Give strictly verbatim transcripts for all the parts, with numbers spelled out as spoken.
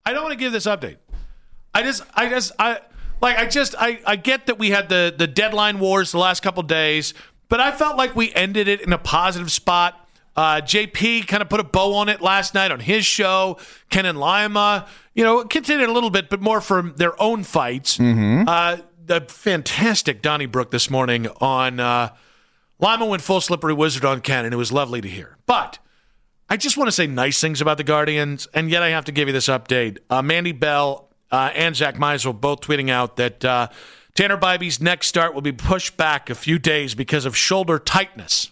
I don't want to give this update. I just, I just, I like, I just, I, I get that we had the the deadline wars the last couple days, but I felt like we ended it in a positive spot. Uh, J P kind of put a bow on it last night on his show. Ken and Lima, you know, continued a little bit, but more from their own fights. Mm-hmm. Uh, the fantastic Donnybrook this morning on uh, Lima went full slippery wizard on Ken, and it was lovely to hear. But I just want to say nice things about the Guardians, and yet I have to give you this update. Uh, Mandy Bell uh, and Zach Meisel both tweeting out that uh, Tanner Bybee's next start will be pushed back a few days because of shoulder tightness.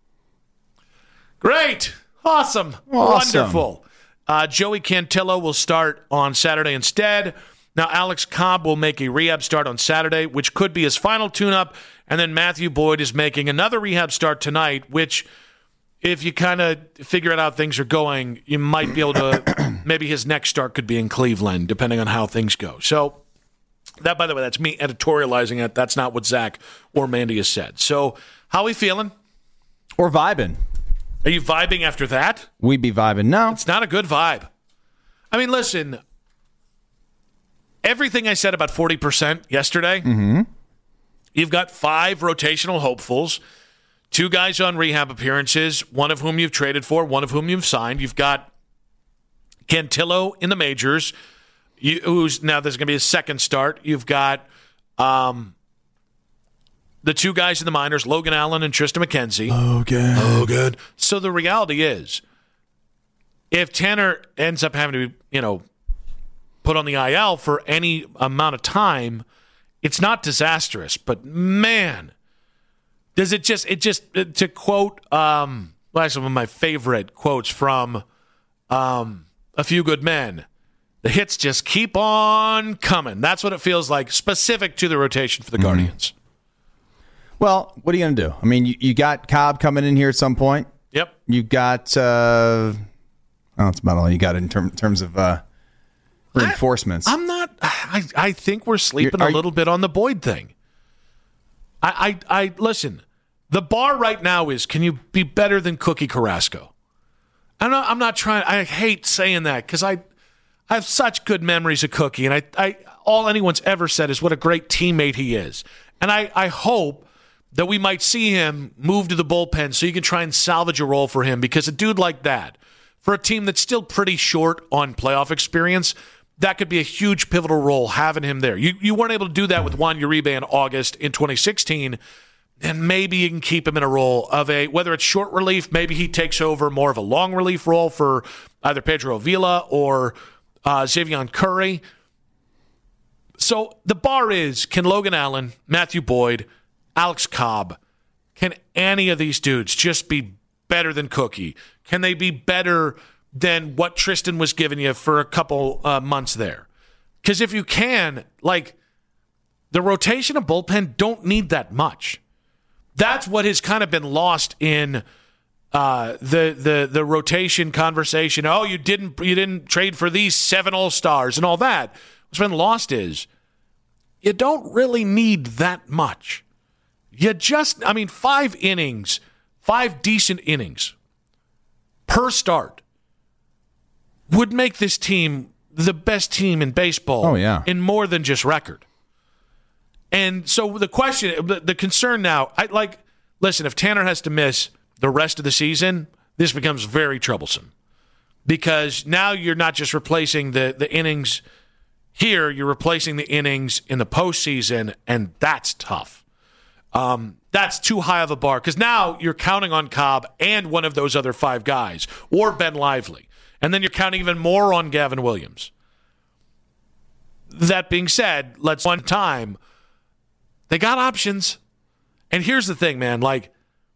Great. Awesome. Awesome. Wonderful. Uh, Joey Cantillo will start on Saturday instead. Now, Alex Cobb will make a rehab start on Saturday, which could be his final tune-up. And then Matthew Boyd is making another rehab start tonight, which, if you kind of figure out how things are going, you might be able to, maybe his next start could be in Cleveland, depending on how things go. So, that, by the way, that's me editorializing it. That's not what Zach or Mandy has said. So, how are we feeling? Or vibing. Are you vibing after that? We be vibing. No. It's not a good vibe. I mean, listen, everything I said about forty percent yesterday, mm-hmm. You've got five rotational hopefuls, two guys on rehab appearances, one of whom you've traded for, one of whom you've signed. You've got Cantillo in the majors, you, who's now there's going to be a second start. You've got um, the two guys in the minors, Logan Allen and Tristan McKenzie. Logan. Logan. So the reality is, if Tanner ends up having to be, you know, put on the I L for any amount of time, it's not disastrous. But man, does it just, it just, to quote, um, well, actually one of my favorite quotes from um, A Few Good Men, the hits just keep on coming. That's what it feels like, specific to the rotation for the mm-hmm. Guardians. Well, what are you going to do? I mean, you, you got Cobb coming in here at some point. Yep. You got, uh, oh, that's about all you got in term, terms of uh, reinforcements. I, I'm not, I, I think we're sleeping a little you, bit on the Boyd thing. I, I, I, listen, the bar right now is, can you be better than Cookie Carrasco? I'm not, I'm not trying, I hate saying that because I, I have such good memories of Cookie, and I, I, all anyone's ever said is what a great teammate he is. And I, I hope that we might see him move to the bullpen so you can try and salvage a role for him, because a dude like that, for a team that's still pretty short on playoff experience, that could be a huge pivotal role having him there. You you weren't able to do that with Juan Uribe in August in twenty sixteen, and maybe you can keep him in a role of a, whether it's short relief, maybe he takes over more of a long relief role for either Pedro Avila or uh, Xavier Curry. So the bar is, can Logan Allen, Matthew Boyd, Alex Cobb, can any of these dudes just be better than Cookie? Can they be better than what Tristan was giving you for a couple uh, months there? Because if you can, like, the rotation of bullpen don't need that much. That's what has kind of been lost in uh, the the the rotation conversation. Oh, you didn't you didn't trade for these seven All-Stars and all that. What's been lost is you don't really need that much. You just, I mean, five innings, five decent innings per start would make this team the best team in baseball. Oh, yeah. In more than just record. And so the question, the, the concern now, I like, listen, if Tanner has to miss the rest of the season, this becomes very troublesome. Because now you're not just replacing the, the innings here, you're replacing the innings in the postseason, and that's tough. Um, that's too high of a bar, because now you're counting on Cobb and one of those other five guys, or Ben Lively. And then you're counting even more on Gavin Williams. That being said, let's one time, they got options. And here's the thing, man, like,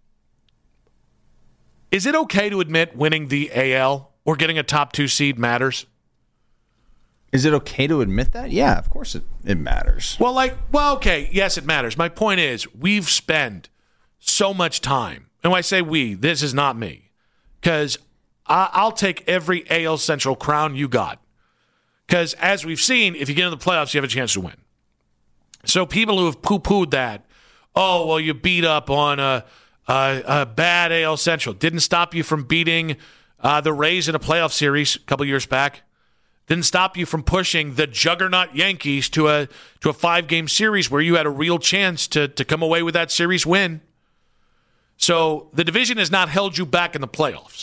is it okay to admit winning the A L or getting a top two seed matters? Is it okay to admit that? Yeah, of course it, it matters. Well, like, well, okay, yes, it matters. My point is, we've spent so much time, and when I say we, this is not me, because I'll take every A L Central crown you got. Because as we've seen, if you get into the playoffs, you have a chance to win. So people who have poo-pooed that, oh, well, you beat up on a, a, a bad A L Central, didn't stop you from beating uh, the Rays in a playoff series a couple years back. didn't stop you from pushing the juggernaut Yankees to a to a five-game series where you had a real chance to, to come away with that series win. So the division has not held you back in the playoffs.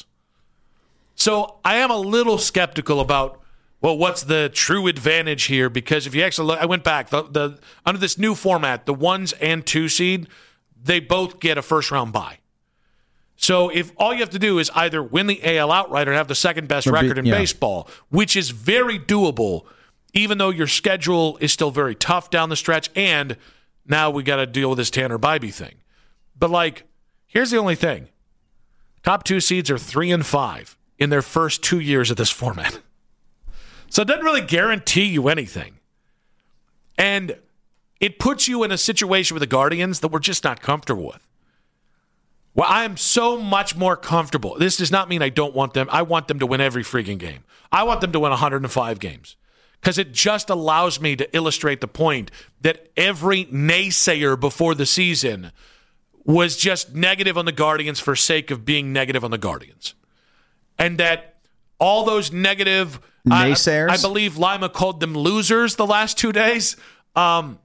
So I am a little skeptical about, well, what's the true advantage here? Because if you actually look, I went back, the, the under this new format, the ones and two seed, they both get a first-round bye. So if all you have to do is either win the A L outright or have the second best record in yeah. baseball, which is very doable, even though your schedule is still very tough down the stretch, and now we got to deal with this Tanner Bybee thing. But, like, here's the only thing. Top two seeds are three and five in their first two years of this format. So it doesn't really guarantee you anything. And it puts you in a situation with the Guardians that we're just not comfortable with. Well, I am so much more comfortable. This does not mean I don't want them. I want them to win every freaking game. I want them to win one hundred five games because it just allows me to illustrate the point that every naysayer before the season was just negative on the Guardians for sake of being negative on the Guardians. And that all those negative naysayers, I, I believe Lima called them losers the last two days, um,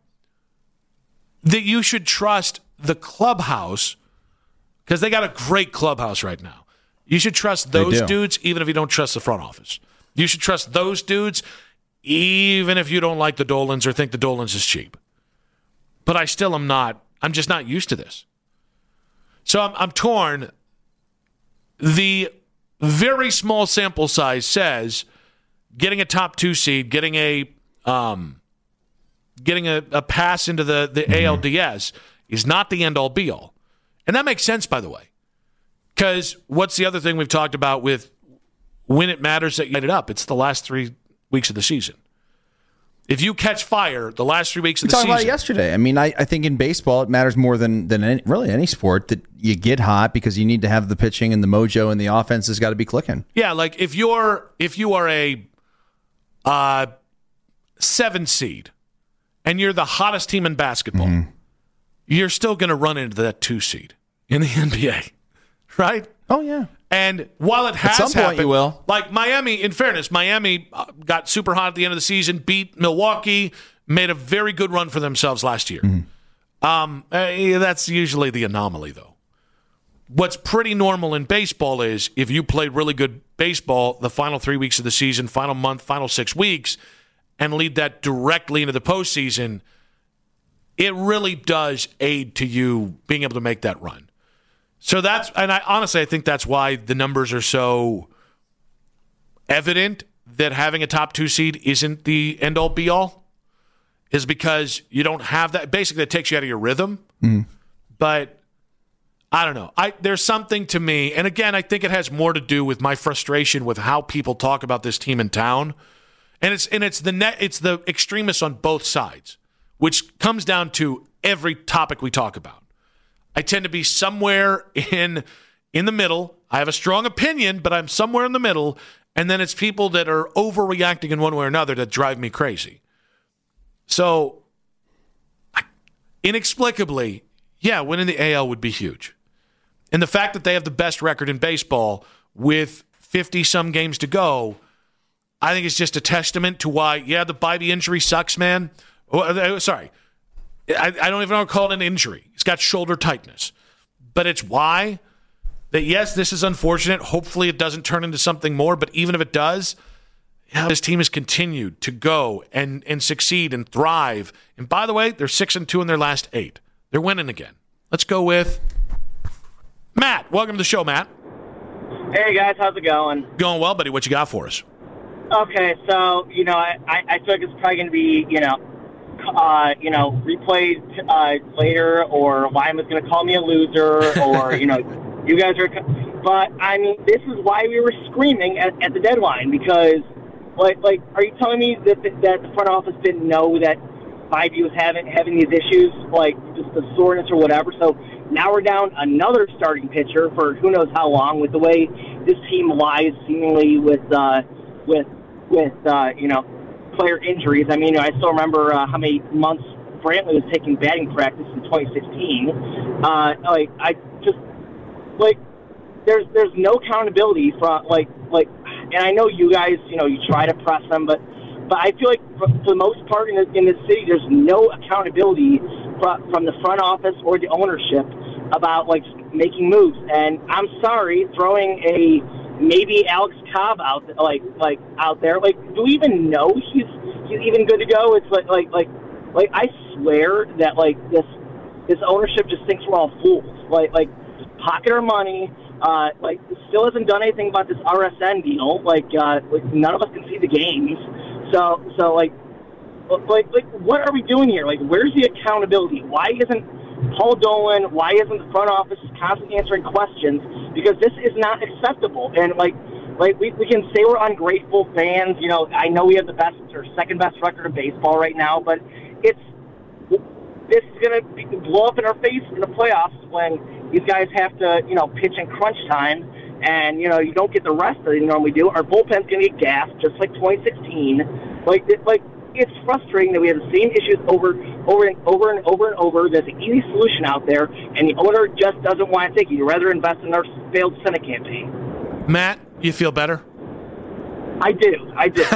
that you should trust the clubhouse. Because they got a great clubhouse right now. You should trust those dudes even if you don't trust the front office. You should trust those dudes even if you don't like the Dolans or think the Dolans is cheap. But I still am not. I'm just not used to this. So I'm, I'm torn. The very small sample size says getting a top two seed, getting a um, getting a, a pass into the, the mm-hmm. A L D S is not the end-all be-all. And that makes sense, by the way, because what's the other thing we've talked about with when it matters that you light it up? It's the last three weeks of the season. If you catch fire the last three weeks of we the season. We talked about it yesterday. I mean, I, I think in baseball it matters more than, than any, really any sport that you get hot because you need to have the pitching and the mojo and the offense has got to be clicking. Yeah, like if you're if you are a uh, seven seed and you're the hottest team in basketball, mm-hmm. you're still going to run into that two seed in the N B A, right? Oh, yeah. And while it has At some point happened, you will. Like Miami, in fairness, Miami got super hot at the end of the season, beat Milwaukee, made a very good run for themselves last year. Mm-hmm. Um, uh, that's usually the anomaly, though. What's pretty normal in baseball is if you played really good baseball the final three weeks of the season, final month, final six weeks, and lead that directly into the postseason, it really does aid to you being able to make that run. So that's, and I honestly, I think that's why the numbers are so evident that having a top two seed isn't the end all be all, is because you don't have that. Basically, it takes you out of your rhythm. Mm. But I don't know. I there's something to me, and again, I think it has more to do with my frustration with how people talk about this team in town, and it's and it's the net, it's the extremists on both sides, which comes down to every topic we talk about. I tend to be somewhere in in the middle. I have a strong opinion, but I'm somewhere in the middle. And then it's people that are overreacting in one way or another that drive me crazy. So, inexplicably, yeah, winning the A L would be huge. And the fact that they have the best record in baseball with fifty-some games to go, I think it's just a testament to why, yeah, the Bybee injury sucks, man. Oh, sorry. I, I don't even know how to call it an injury. He's got shoulder tightness. But it's why that, yes, this is unfortunate. Hopefully it doesn't turn into something more. But even if it does, you know, this team has continued to go and, and succeed and thrive. And by the way, they're six and two in their last eight. They're winning again. Let's go with Matt. Welcome to the show, Matt. Hey, guys. How's it going? Going well, buddy. What you got for us? Okay, so, you know, I, I feel like it's probably going to be, you know, Uh, you know, replayed uh, later, or Lima's going to call me a loser, or, you know, you guys are... But, I mean, this is why we were screaming at, at the deadline, because, like, like, are you telling me that the, that the front office didn't know that Bybee was having, having these issues, like just the soreness or whatever? So now we're down another starting pitcher for who knows how long, with the way this team lies seemingly with, uh, with, with uh, you know, player injuries. I mean, I still remember uh, how many months Brantley was taking batting practice in twenty sixteen. Uh, like, I just, like, there's there's no accountability from, like, like and I know you guys, you know, you try to press them, but but I feel like for, for the most part in the, in the city, there's no accountability from, from the front office or the ownership about like making moves. And I'm sorry, throwing a maybe Alex Cobb out like like out there, like do we even know he's he's even good to go? It's like like like like I swear that like this this ownership just thinks we're all fools. Like like pocket our money. Uh, like, still hasn't done anything about this R S N deal. Like, uh, like none of us can see the games. So, so like, like, like, what are we doing here? Like, where's the accountability? Why isn't Paul Dolan? Why isn't the front office constantly answering questions? Because this is not acceptable. And like, like we we can say we're ungrateful fans. You know, I know we have the best or second best record of baseball right now, but it's this is going to blow up in our face in the playoffs when these guys have to, you know, pitch in crunch time, and, you know, you don't get the rest that you normally do. Our bullpen's going to get gassed, just like twenty sixteen. Like, it, like it's frustrating that we have the same issues over, over and over and over and over. There's an easy solution out there, and the owner just doesn't want to take it. You'd rather invest in our failed Senate campaign. Matt, you feel better? I do. I do.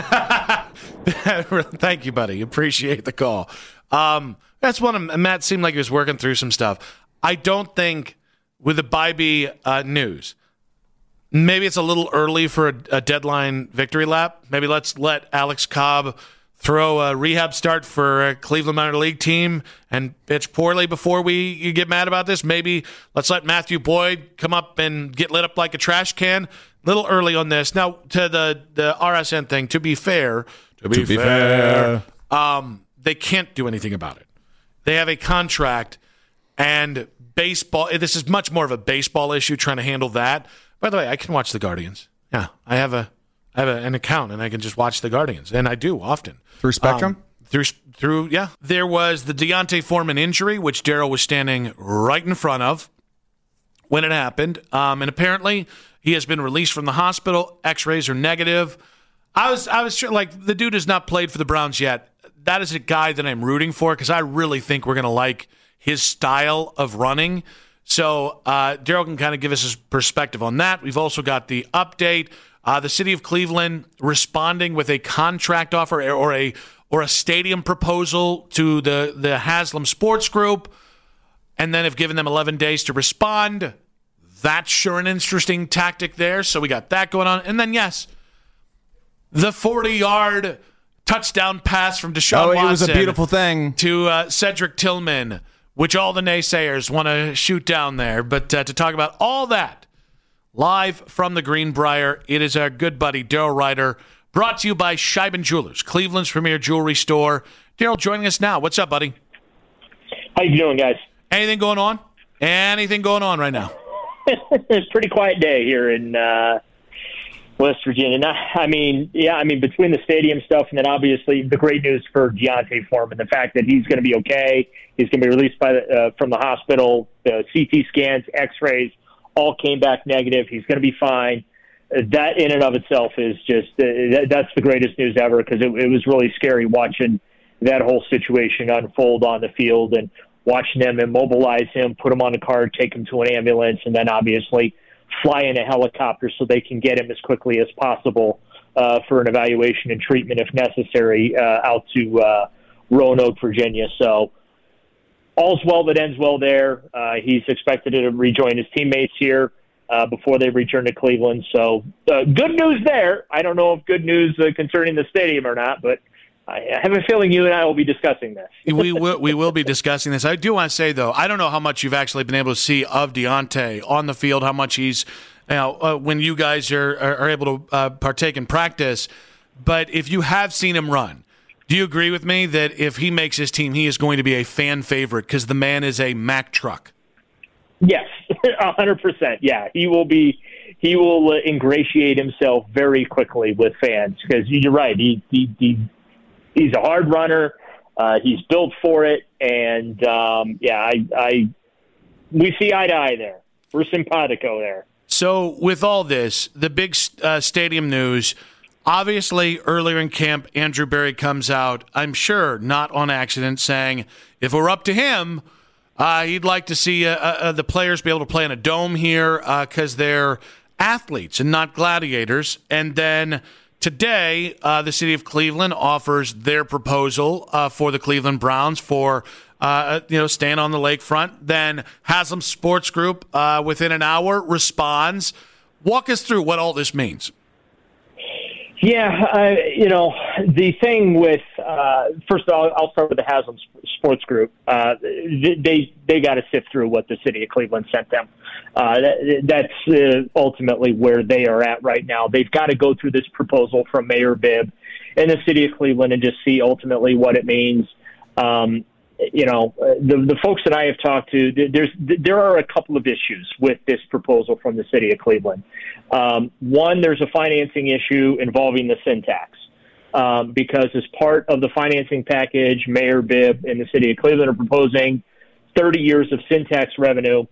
Thank you, buddy. Appreciate the call. Um, that's one of Matt seemed like he was working through some stuff. I don't think with the Bybee uh, news, maybe it's a little early for a, a deadline victory lap. Maybe let's let Alex Cobb throw a rehab start for a Cleveland minor league team and pitch poorly before we you get mad about this. Maybe let's let Matthew Boyd come up and get lit up like a trash can. A little early on this. Now, to the, the R S N thing, to be fair, to be, to be fair, fair. Um, they can't do anything about it. They have a contract, and baseball, this is much more of a baseball issue trying to handle that. By the way, I can watch the Guardians. Yeah, I have a I have a, an account, and I can just watch the Guardians, and I do often. Through Spectrum? Um, through, through yeah. There was the Deontay Foreman injury, which Daryl was standing right in front of when it happened, um, and apparently he has been released from the hospital. X-rays are negative. I was, I was like, the dude has not played for the Browns yet. That is a guy that I'm rooting for because I really think we're going to like his style of running. So uh, Daryl can kind of give us his perspective on that. We've also got the update. Uh, the city of Cleveland responding with a contract offer or a or a stadium proposal to the, the Haslam Sports Group, and then have given them eleven days to respond. That's sure an interesting tactic there. So we got that going on. And then, yes, the forty-yard touchdown pass from Deshaun oh, Watson. It was a beautiful thing. To uh, Cedric Tillman, which all the naysayers want to shoot down there. But uh, to talk about all that, live from the Greenbrier, it is our good buddy, Daryl Ryder, brought to you by Scheiben Jewelers, Cleveland's premier jewelry store. Daryl joining us now. What's up, buddy? How you doing, guys? Anything going on? Anything going on right now? It's a pretty quiet day here in uh, West Virginia. Not, I mean, yeah, I mean, between the stadium stuff and then obviously the great news for Deontay Foreman, the fact that he's going to be okay, he's going to be released by the, uh, from the hospital, the C T scans, X-rays, all came back negative. He's going to be fine. Uh, that in and of itself is just, uh, that, that's the greatest news ever because it, it was really scary watching that whole situation unfold on the field and watching them immobilize him, put him on a car, take him to an ambulance, and then obviously fly in a helicopter so they can get him as quickly as possible uh, for an evaluation and treatment if necessary uh, out to uh, Roanoke, Virginia. So all's well that ends well there. Uh, he's expected to rejoin his teammates here uh, before they return to Cleveland. So uh, good news there. I don't know if good news uh, concerning the stadium or not, but I have a feeling you and I will be discussing this. we will we will be discussing this. I do want to say, though, I don't know how much you've actually been able to see of Deontay on the field, how much he's, you know, uh, when you guys are, are, are able to uh, partake in practice. But if you have seen him run, do you agree with me that if he makes his team, he is going to be a fan favorite because the man is a Mack truck? Yes, one hundred percent. Yeah, he will be. He will uh, ingratiate himself very quickly with fans because you're right. He, he, he He's a hard runner. Uh, he's built for it, and um, yeah, I, I we see eye to eye there. We're simpatico there. So, with all this, the big uh, stadium news. Obviously, earlier in camp, Andrew Berry comes out. I'm sure not on accident, saying if it were up to him, uh, he'd like to see uh, uh, the players be able to play in a dome here because uh, they're athletes and not gladiators. And then today, uh, the city of Cleveland offers their proposal uh, for the Cleveland Browns for, uh, you know, staying on the lakefront. Then Haslam Sports Group, uh, within an hour, responds. Walk us through what all this means. Yeah, uh, you know, the thing with, uh, first of all, I'll start with the Haslam Sports Group. Uh, they they got to sift through what the city of Cleveland sent them. Uh, that, that's uh, ultimately where they are at right now. They've got to go through this proposal from Mayor Bibb and the city of Cleveland and just see ultimately what it means. Um, you know, the the folks that I have talked to, there's there are a couple of issues with this proposal from the city of Cleveland. Um, one, there's a financing issue involving the sin tax, um, because as part of the financing package, Mayor Bibb and the city of Cleveland are proposing thirty years of sin tax revenue,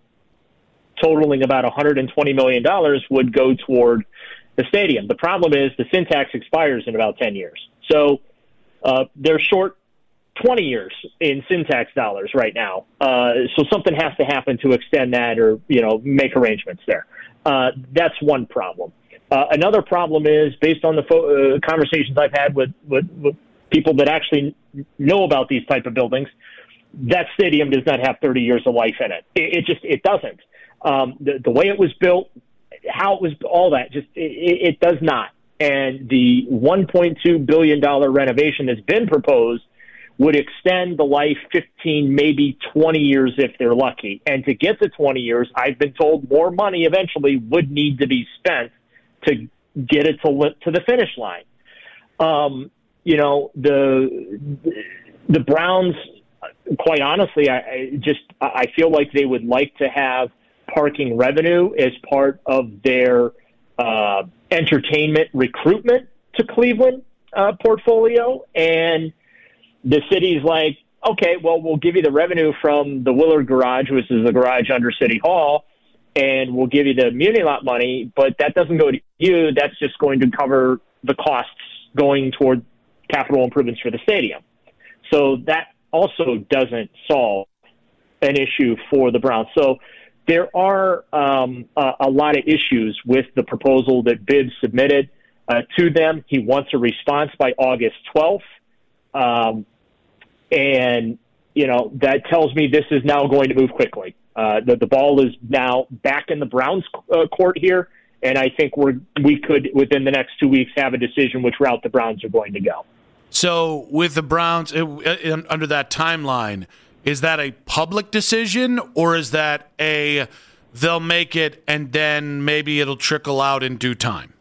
totaling about one hundred twenty million dollars, would go toward the stadium. The problem is the sin tax expires in about ten years. So uh, they're short twenty years in sin tax dollars right now. Uh, so something has to happen to extend that or, you know, make arrangements there. Uh, that's one problem. Uh, another problem is, based on the fo- uh, conversations I've had with, with, with people that actually know about these type of buildings, that stadium does not have thirty years of life in it. It, it just, it doesn't. Um, the, the way it was built, how it was, all that, just, it, it does not. And the one point two billion dollars renovation that's been proposed would extend the life fifteen, maybe twenty years if they're lucky. And to get to twenty years, I've been told more money eventually would need to be spent to get it to to the finish line. Um, you know, the the Browns, quite honestly, I, I just I feel like they would like to have parking revenue as part of their uh, entertainment recruitment to Cleveland uh, portfolio. And the city's like, okay, well, we'll give you the revenue from the Willard Garage, which is the garage under City Hall, and we'll give you the Muni Lot money, but that doesn't go to you. That's just going to cover the costs going toward capital improvements for the stadium. So that also doesn't solve an issue for the Browns. So there are um, a, a lot of issues with the proposal that Bibb submitted uh, to them. He wants a response by August twelfth. Um, And, you know, that tells me this is now going to move quickly. Uh, the, the ball is now back in the Browns uh, court here, and I think we're, we could, within the next two weeks, have a decision which route the Browns are going to go. So with the Browns, uh, uh, under that timeline, is that a public decision, or is that a they'll make it and then maybe it'll trickle out in due time?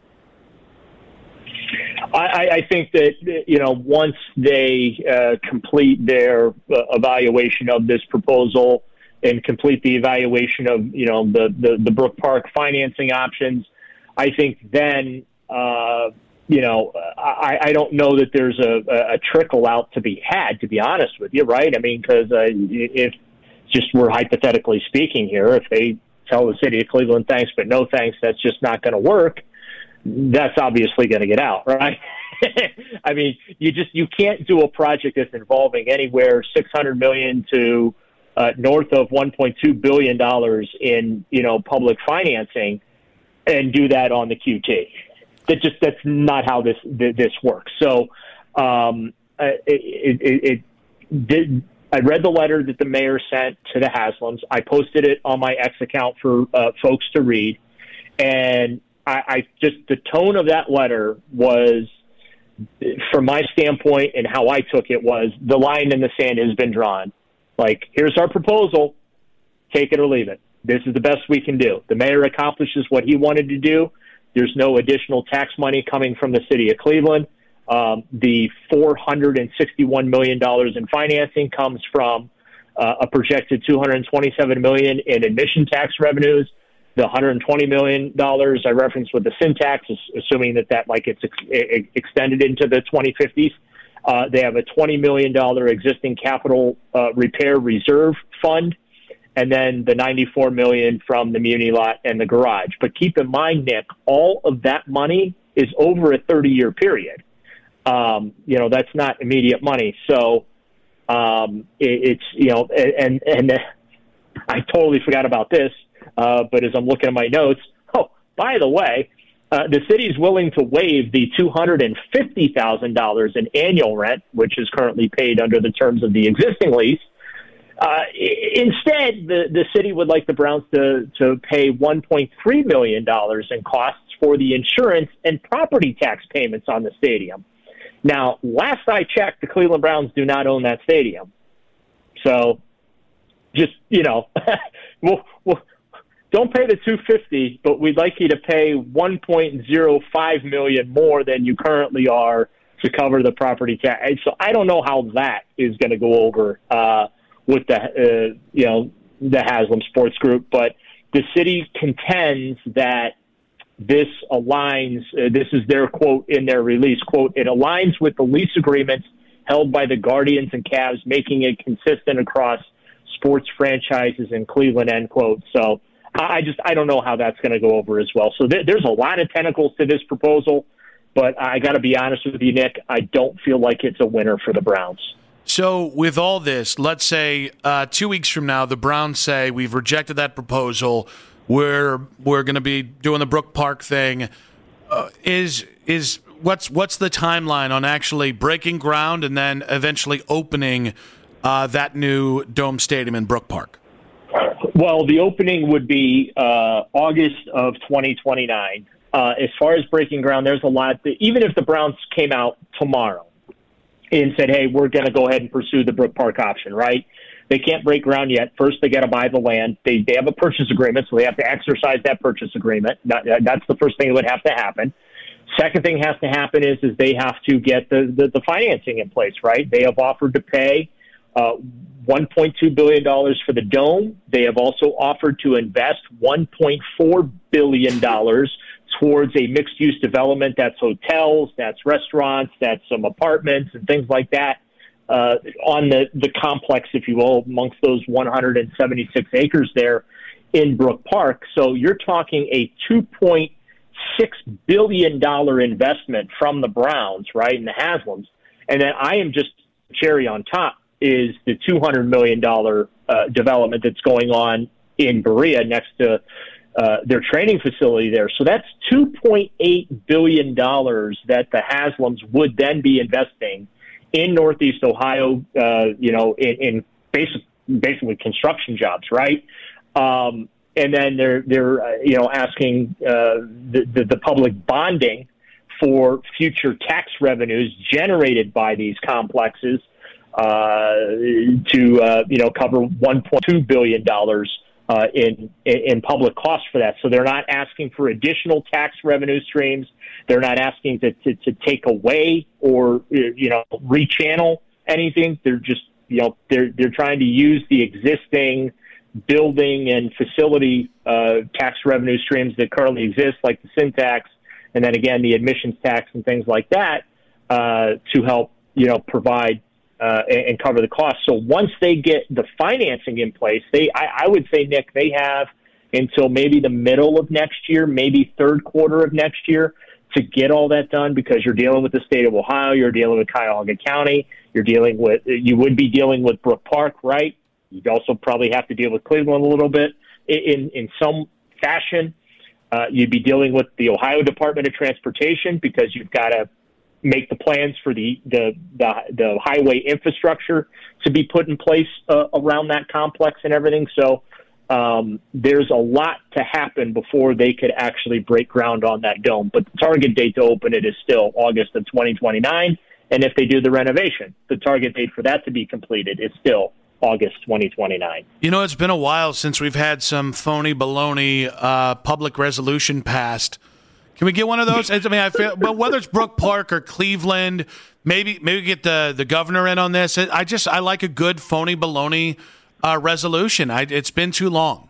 I, I think that, you know, once they uh, complete their uh, evaluation of this proposal and complete the evaluation of, you know, the, the, the Brook Park financing options, I think then, uh, you know, I, I don't know that there's a, a trickle out to be had, to be honest with you, right? I mean, because uh, if just we're hypothetically speaking here, if they tell the city of Cleveland thanks but no thanks, that's just not going to work, that's obviously going to get out, right? I mean, you just you can't do a project that's involving anywhere six hundred million dollars to uh, north of one point two billion dollars in, you know, public financing and do that on the Q T. That just that's not how this this works. So um, it, it, it, it did. I read the letter that the mayor sent to the Haslams. I posted it on my X account for uh, folks to read, and I, I just the tone of that letter was, from my standpoint and how I took it, was the line in the sand has been drawn. Like, here's our proposal, take it or leave it. This is the best we can do. The mayor accomplishes what he wanted to do. There's no additional tax money coming from the city of Cleveland. Um, the four hundred sixty-one million dollars in financing comes from uh, a projected two hundred twenty-seven million dollars in admission tax revenues. The one hundred twenty million dollars I referenced with the sin tax, assuming that that like it's ex- extended into the twenty fifties. Uh, they have a twenty million dollars existing capital uh, repair reserve fund, and then the ninety-four million dollars from the Muni Lot and the garage. But keep in mind, Nick, all of that money is over a thirty-year period. Um, you know, that's not immediate money. So um, it, it's, you know, and, and I totally forgot about this. Uh, but as I'm looking at my notes, oh, by the way, uh, the city is willing to waive the two hundred fifty thousand dollars in annual rent, which is currently paid under the terms of the existing lease. Uh, instead, the, the city would like the Browns to, to pay one point three million dollars in costs for the insurance and property tax payments on the stadium. Now, last I checked, the Cleveland Browns do not own that stadium. So, just, you know, we'll, we'll, don't pay the two hundred fifty thousand dollars, but we'd like you to pay one point zero five million dollars more than you currently are to cover the property tax. So I don't know how that is going to go over uh, with the, uh, you know, the Haslam Sports Group. But the city contends that this aligns, uh, this is their quote in their release, quote, it aligns with the lease agreements held by the Guardians and Cavs, making it consistent across sports franchises in Cleveland, end quote. So I just, I don't know how that's going to go over as well. So th- there's a lot of tentacles to this proposal, but I got to be honest with you, Nick, I don't feel like it's a winner for the Browns. So with all this, let's say uh, two weeks from now, the Browns say we've rejected that proposal. We're we're going to be doing the Brook Park thing. Uh, is is what's what's the timeline on actually breaking ground and then eventually opening uh, that new dome stadium in Brook Park? Well, the opening would be uh, August of twenty twenty-nine. Uh, as far as breaking ground, there's a lot. That, even if the Browns came out tomorrow and said, hey, we're going to go ahead and pursue the Brook Park option, right? They can't break ground yet. First, they got to buy the land. They they have a purchase agreement, so they have to exercise that purchase agreement. That, that's the first thing that would have to happen. Second thing has to happen is is they have to get the, the, the financing in place, right? They have offered to pay uh, one point two billion dollars for the dome. They have also offered to invest one point four billion dollars towards a mixed-use development. That's hotels, that's restaurants, that's some apartments and things like that uh, on the, the complex, if you will, amongst those one hundred seventy-six acres there in Brook Park. So you're talking a two point six billion dollars investment from the Browns, right, and the Haslams. And then I am just cherry on top is the two hundred million dollars uh, development that's going on in Berea next to uh, their training facility there. So that's two point eight billion dollars that the Haslams would then be investing in Northeast Ohio, uh, you know, in, in basic, basically construction jobs, right? Um, and then they're, they're uh, you know, asking uh, the, the, the public bonding for future tax revenues generated by these complexes uh, to, uh, you know, cover one point two billion dollars uh, in, in public costs for that. So they're not asking for additional tax revenue streams. They're not asking to, to, to take away or, you know, rechannel anything. They're just, you know, they're, they're trying to use the existing building and facility uh, tax revenue streams that currently exist, like the sin tax, and then again, the admissions tax and things like that uh, to help, you know, provide Uh, and, and cover the cost. So once they get the financing in place, they, I, I would say, Nick, they have until maybe the middle of next year, maybe third quarter of next year to get all that done, because you're dealing with the state of Ohio, you're dealing with Cuyahoga County, you're dealing with, you would be dealing with Brook Park, right? You'd also probably have to deal with Cleveland a little bit in, in some fashion. Uh, you'd be dealing with the Ohio Department of Transportation, because you've got to make the plans for the, the, the, the highway infrastructure to be put in place uh, around that complex and everything. So um, there's a lot to happen before they could actually break ground on that dome. But the target date to open it is still August of twenty twenty-nine. And if they do the renovation, the target date for that to be completed is still August twenty twenty-nine. You know, it's been a while since we've had some phony baloney uh, public resolution passed. Can we get one of those? I mean, I feel, but whether it's Brook Park or Cleveland, maybe maybe get the, the governor in on this. I just I like a good phony baloney uh, resolution. I, it's been too long.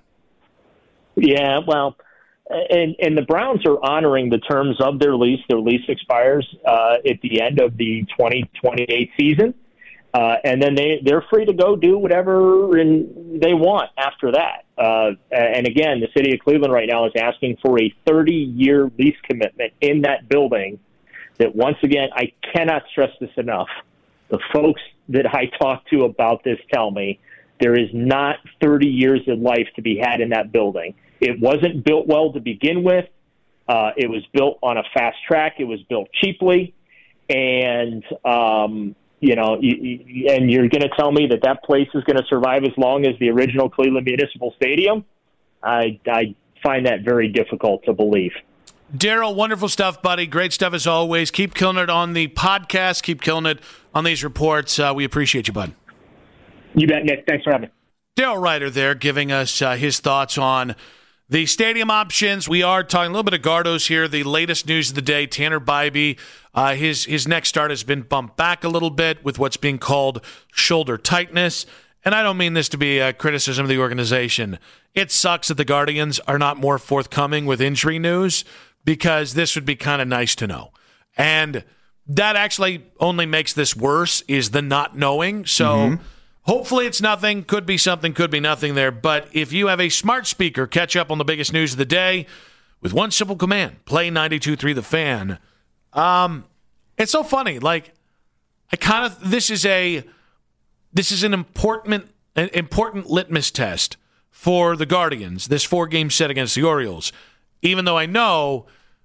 Yeah, well, and and the Browns are honoring the terms of their lease. Their lease expires uh, at the end of the twenty twenty-eight season, uh, and then they they're free to go do whatever in, they want after that. Uh, and again, the city of Cleveland right now is asking for a thirty-year lease commitment in that building that, once again, I cannot stress this enough. The folks that I talk to about this tell me there is not thirty years of life to be had in that building. It wasn't built well to begin with. Uh, it was built on a fast track. It was built cheaply. And, um, you know, you, you, and you're going to tell me that that place is going to survive as long as the original Cleveland Municipal Stadium? I, I find that very difficult to believe. Daryl, wonderful stuff, buddy. Great stuff as always. Keep killing it on the podcast. Keep killing it on these reports. Uh, we appreciate you, bud. You bet, Nick. Thanks for having me. Daryl Ryder there giving us uh, his thoughts on the stadium options. We are talking a little bit of Gardos here. The latest news of the day, Tanner Bybee, uh, his, his next start has been bumped back a little bit with what's being called shoulder tightness. And I don't mean this to be a criticism of the organization. It sucks that the Guardians are not more forthcoming with injury news, because this would be kind of nice to know. And that actually only makes this worse, is the not knowing. So mm-hmm. hopefully it's nothing. Could be something, could be nothing there. But if you have a smart speaker, catch up on the biggest news of the day with one simple command. Play ninety-two point three The Fan. Um, it's so funny. Like, I kind of, this is a, this is an important, an important litmus test for the Guardians, this four-game set against the Orioles. Even though I know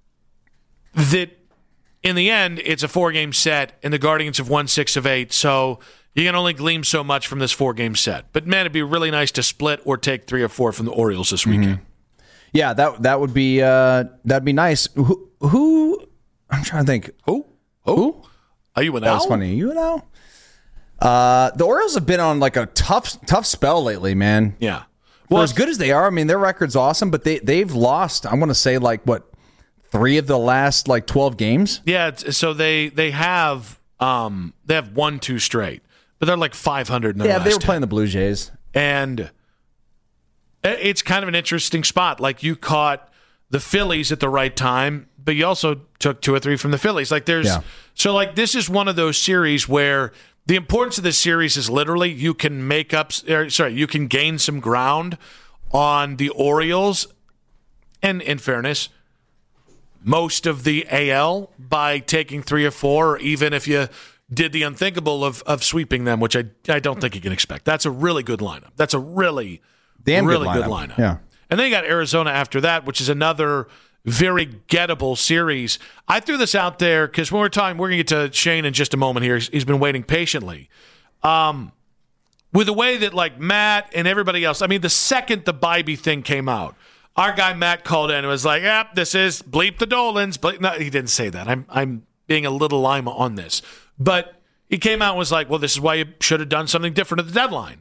that in the end, it's a four-game set, and the Guardians have won six of eight, so you can only glean so much from this four-game set. But, man, it'd be really nice to split or take three or four from the Orioles this weekend. Mm-hmm. Yeah, that that would be uh, that'd be nice. Who, who? I'm trying to think. Who? Who? who? Are you an That was funny. You know? Uh, the Orioles have been on like a tough tough spell lately, man. Yeah. Well, as good as they are, I mean, their record's awesome, but they, they've lost, I want to say, like, what, three of the last, like, twelve games? Yeah, so they they have um, they have won two straight, but they're like five hundred in their Yeah, last they were ten. playing the Blue Jays. And it's kind of an interesting spot. Like, you caught the Phillies at the right time, but you also took two or three from the Phillies. Like, there's yeah. So, like, this is one of those series where the importance of this series is literally you can make up, or, sorry, you can gain some ground on the Orioles, and in fairness, most of the A L by taking three or four, or even if you did the unthinkable of of sweeping them, which I I don't think you can expect. That's a really good lineup. That's a really, Damn really good lineup. good lineup. Yeah. And then you got Arizona after that, which is another very gettable series. I threw this out there because when we're talking, we're going to get to Shane in just a moment here. He's, he's been waiting patiently. Um, with the way that, like, Matt and everybody else, I mean, the second the Bybee thing came out, our guy Matt called in and was like, yep, this is bleep the Dolans. Bleep. No, he didn't say that. I'm, I'm being a little lima on this. But he came out and was like, well, this is why you should have done something different at the deadline.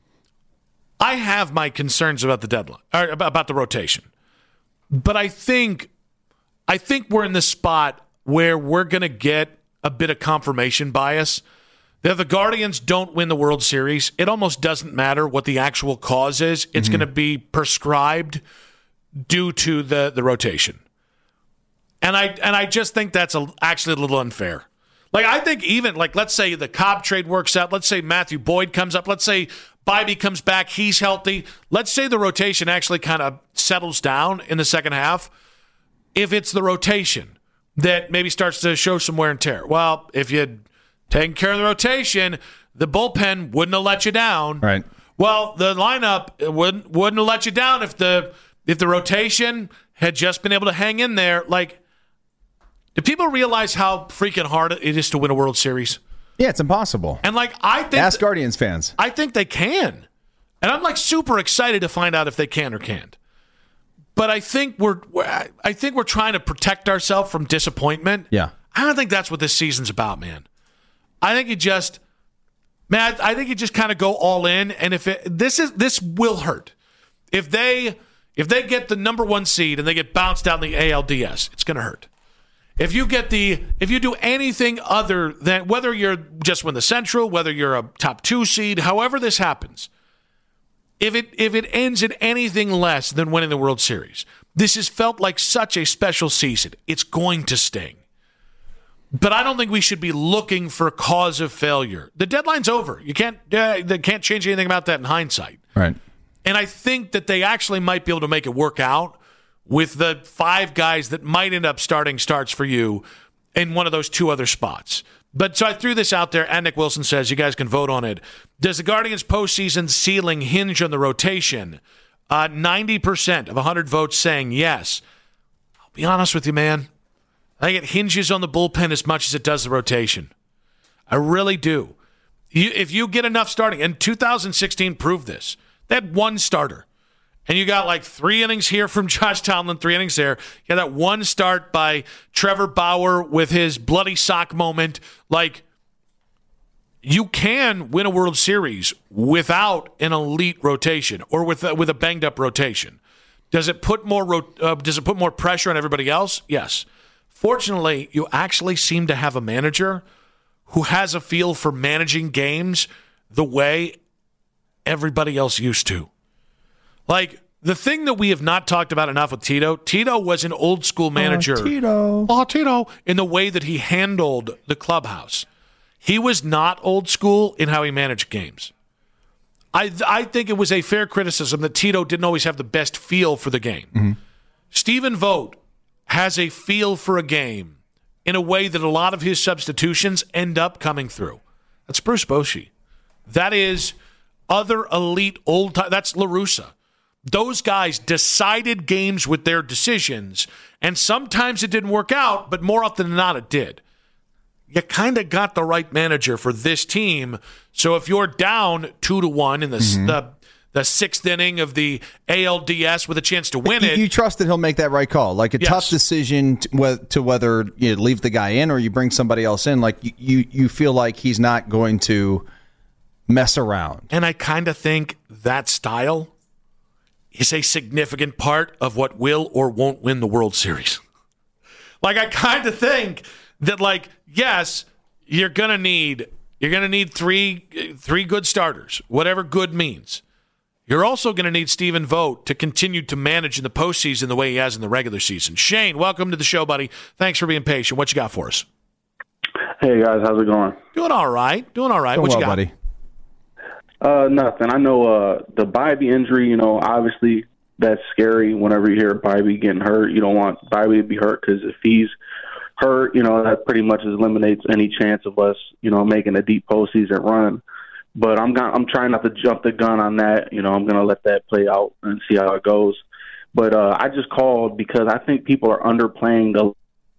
I have my concerns about the deadline, or about the rotation. But I think I think we're in this spot where we're going to get a bit of confirmation bias. If the Guardians don't win the World Series, it almost doesn't matter what the actual cause is. It's mm-hmm. going to be prescribed due to the, the rotation. And I and I just think that's a, actually a little unfair. Like, I think even, like, let's say the Cobb trade works out. Let's say Matthew Boyd comes up. Let's say Bybee comes back. He's healthy. Let's say the rotation actually kind of settles down in the second half. If it's the rotation that maybe starts to show some wear and tear. Well, if you'd taken care of the rotation, the bullpen wouldn't have let you down. Right. Well, the lineup wouldn't wouldn't have let you down if the if the rotation had just been able to hang in there. Like, do people realize how freaking hard it is to win a World Series? Yeah, it's impossible. And, like, I think Ask Guardians fans. I think they can. And I'm, like, super excited to find out if they can or can't. But I think we're, we're I think we're trying to protect ourselves from disappointment. Yeah. I don't think that's what this season's about, man. I think you just man, I think you just kind of go all in, and if it this is this will hurt. If they if they get the number one seed and they get bounced out in the A L D S, it's gonna hurt. If you get the, if you do anything other than, whether you're just win the Central, whether you're a top two seed, however this happens, if it if it ends in anything less than winning the World Series, this has felt like such a special season. It's going to sting. But I don't think we should be looking for a cause of failure. The deadline's over. You can't, uh, they can't change anything about that in hindsight. Right. And I think that they actually might be able to make it work out with the five guys that might end up starting starts for you in one of those two other spots. But so I threw this out there, and Nick Wilson says, you guys can vote on it. Does the Guardians' postseason ceiling hinge on the rotation? Uh, ninety percent of one hundred votes saying yes. be honest with you, man. I think it hinges on the bullpen as much as it does the rotation. I really do. You, if you get enough starting, and two thousand sixteen proved this, they had one starter. And you got like three innings here from Josh Tomlin, three innings there. You got that one start by Trevor Bauer with his bloody sock moment. Like, you can win a World Series without an elite rotation or with a, with a banged up rotation. Does it put more ro- uh, does it put more pressure on everybody else? Yes. Fortunately, you actually seem to have a manager who has a feel for managing games the way everybody else used to. Like, the thing that we have not talked about enough with Tito, Tito was an old school manager. Oh, Tito. Oh, Tito. In the way that he handled the clubhouse. He was not old school in how he managed games. I I think it was a fair criticism that Tito didn't always have the best feel for the game. Mm-hmm. Stephen Vogt has a feel for a game in a way that a lot of his substitutions end up coming through. That's Bruce Bochy. That is other elite old time. That's La Russa. Those guys decided games with their decisions, and sometimes it didn't work out, but more often than not, it did. You kind of got the right manager for this team. So if you're down two to one in the mm-hmm. the, the sixth inning of the A L D S with a chance to win you, it, you trust that he'll make that right call. Like a yes. tough decision to, wh- to whether you leave the guy in or you bring somebody else in. Like you, you, you feel like he's not going to mess around. And I kind of think that style is a significant part of what will or won't win the World Series. Like, I kind of think that, like, yes, you're gonna need you're gonna need three three good starters, whatever good means. You're also gonna need Stephen Vogt to continue to manage in the postseason the way he has in the regular season. Shane, welcome to the show, buddy. Thanks for being patient. What you got for us? Hey guys, how's it going? Doing all right. Doing all right. Doing what well, you got, buddy? Uh, nothing. I know uh, the Bybee injury, you know, obviously that's scary whenever you hear Bybee getting hurt. You don't want Bybee to be hurt because if he's hurt, you know, that pretty much eliminates any chance of us, you know, making a deep postseason run. But I'm gonna, I'm trying not to jump the gun on that. You know, I'm going to let that play out and see how it goes. But uh, I just called because I think people are underplaying the.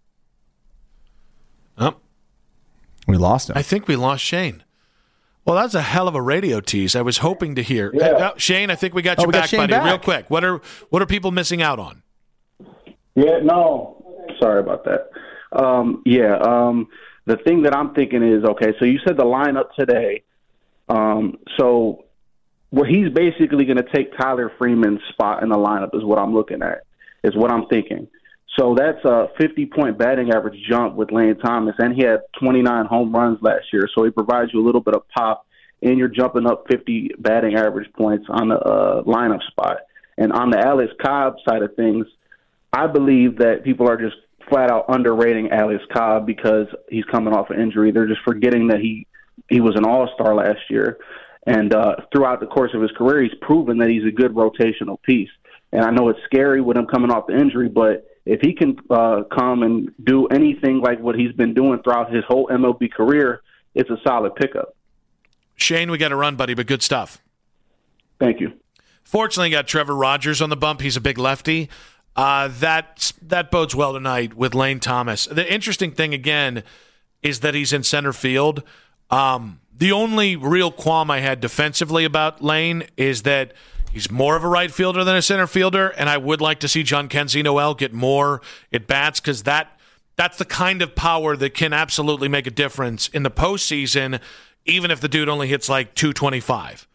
Oh. We lost him. I think we lost Shane. Well, that's a hell of a radio tease. I was hoping to hear. Yeah. Uh, Shane, I think we got oh, you we back, got buddy. back. Real quick. What are what are people missing out on? Yeah, no. Sorry about that. Um, yeah, um, the thing that I'm thinking is, okay, so you said the lineup today. Um, so where he's basically going to take Tyler Freeman's spot in the lineup is what I'm looking at, is what I'm thinking. So that's a fifty-point batting average jump with Lane Thomas, and he had twenty-nine home runs last year. So he provides you a little bit of pop, and you're jumping up fifty batting average points on the uh, lineup spot. And on the Alex Cobb side of things, I believe that people are just flat-out underrating Alex Cobb because he's coming off an injury. They're just forgetting that he, he was an all-star last year. And uh, throughout the course of his career, he's proven that he's a good rotational piece. And I know it's scary with him coming off the injury, but if he can uh, come and do anything like what he's been doing throughout his whole M L B career, it's a solid pickup. Shane, we got to run, buddy, but good stuff. Thank you. Fortunately, got Trevor Rogers on the bump. He's a big lefty. Uh, that that bodes well tonight with Lane Thomas. The interesting thing, again, is that he's in center field. Um, the only real qualm I had defensively about Lane is that he's more of a right fielder than a center fielder, and I would like to see John Kenzie Noel get more at bats because that that's the kind of power that can absolutely make a difference in the postseason, even if the dude only hits like two twenty-five.